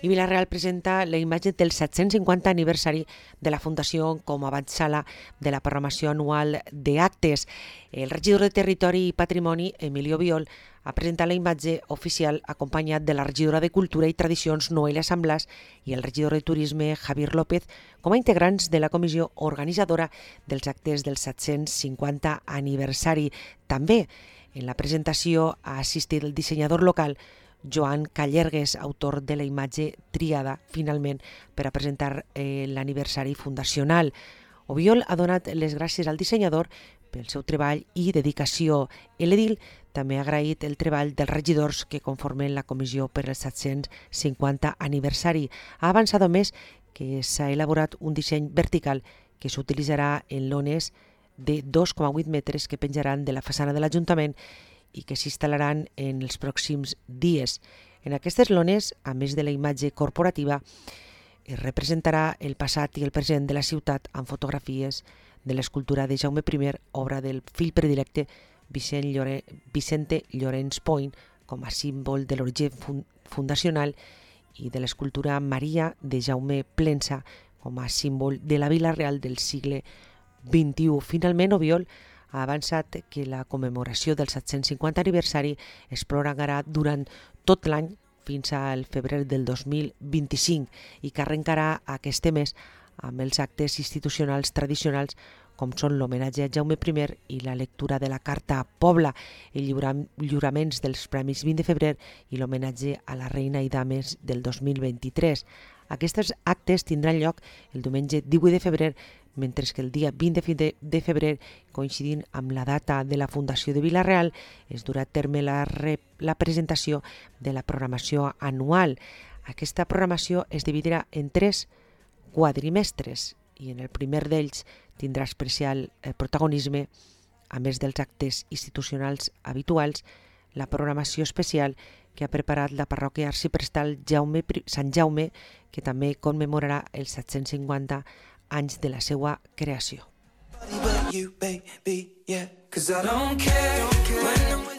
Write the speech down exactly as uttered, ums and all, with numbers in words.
I Vila-real presenta la imatge del set-cents cinquanta aniversari de la Fundació com a avantsala de la programació anual d'actes. El regidor de Territori i Patrimoni, Emilio Biol, ha presentat la imatge oficial acompanyat de la regidora de Cultura i Tradicions, Noelia Samblas, i el regidor de Turisme, Javier López, com a integrants de la comissió organitzadora dels actes del set-cents cinquanta aniversari. També en la presentació ha assistit el dissenyador local Joan Callergues, autor de la imatge triada finalment per a presentar eh, l'aniversari fundacional. Obiol ha donat les gràcies al dissenyador pel seu treball i dedicació. L'edil també ha agraït el treball dels regidors que conformen la comissió per el set-cents cinquanta aniversari. Ha avançat a més que s'ha elaborat un disseny vertical que s'utilitzarà en lones de dos coma vuit metres que penjaran de la façana de l'Ajuntament i que s'instal·laran en els pròxims dies. En aquestes lones, a més de la imatge corporativa, es representarà el passat i el present de la ciutat amb fotografies de l'escultura de Jaume primer, obra del fill predilecte Vicent Llore, Vicente Llorenç Point, com a símbol de l'origen fundacional, i de l'escultura Maria de Jaume Plensa, com a símbol de la Vila-real del segle vint-i-u. Finalment, Obiol ha avançat que la commemoració del set-cents cinquanta aniversari es prolongarà durant tot l'any fins al febrer del dos mil vint-i-cinc i que arrencarà aquest mes amb els actes institucionals tradicionals com són l'homenatge a Jaume primer i la lectura de la Carta Pobla, el lliuraments dels Premis vint de febrer i l'homenatge a la Reina i Dames del dos mil vint-i-tres. Aquests actes tindran lloc el diumenge divuit de febrer, mentre que el dia vint de febrer, coincidint amb la data de la Fundació de Vila-real, es durà a terme la, re, la presentació de la programació anual. Aquesta programació es dividirà en tres quadrimestres i en el primer d'ells tindrà especial protagonisme, a més dels actes institucionals habituals, la programació especial que ha preparat la parròquia arxiprestal Jaume, Sant Jaume, que també commemorarà els set-cents cinquanta anys de la seva creació.